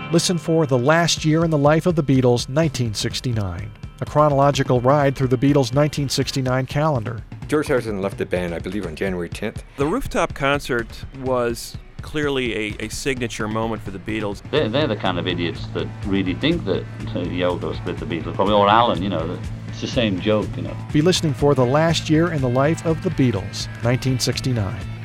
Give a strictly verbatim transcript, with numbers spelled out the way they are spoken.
Listen for The Last Year in the Life of the Beatles, nineteen sixty-nine, a chronological ride through the Beatles' nineteen sixty-nine calendar. George Harrison left the band, I believe, on January tenth. The rooftop concert was clearly a, a signature moment for the Beatles. They're, they're the kind of idiots that really think that uh, Yoko split the Beatles, probably, or Alan, you know, that it's the same joke, you know. Be listening for The Last Year in the Life of the Beatles, nineteen sixty-nine.